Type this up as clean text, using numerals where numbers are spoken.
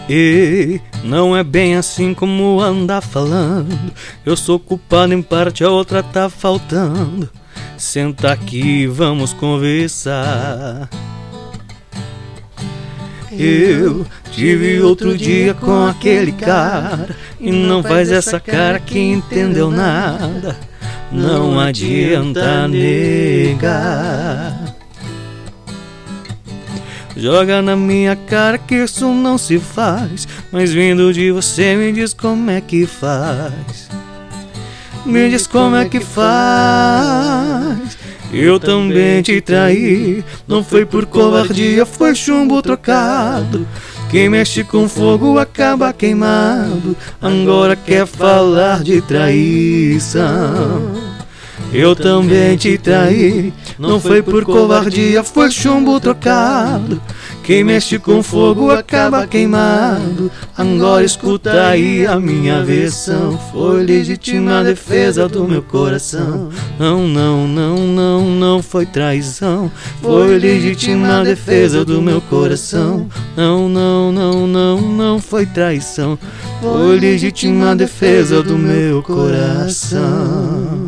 E não é bem assim como anda falando. Eu sou culpado em parte, a outra tá faltando. Senta aqui, vamos conversar. Eu tive outro dia com aquele cara, e não faz essa cara que entendeu nada. Não adianta negar. Joga na minha cara que isso não se faz, mas vindo de você me diz como é que faz. Me diz como é que faz. Eu também te traí, não foi por covardia, foi chumbo trocado. Quem mexe com fogo acaba queimado. Agora quer falar de traição. Eu também te traí, não foi por covardia, foi chumbo trocado. Quem mexe com fogo acaba queimado. Agora escuta aí a minha versão. Foi legítima defesa do meu coração. Não, não, não, não, não foi traição. Foi legítima defesa do meu coração. Não, não, não, não, não foi traição. Foi legítima defesa do meu coração.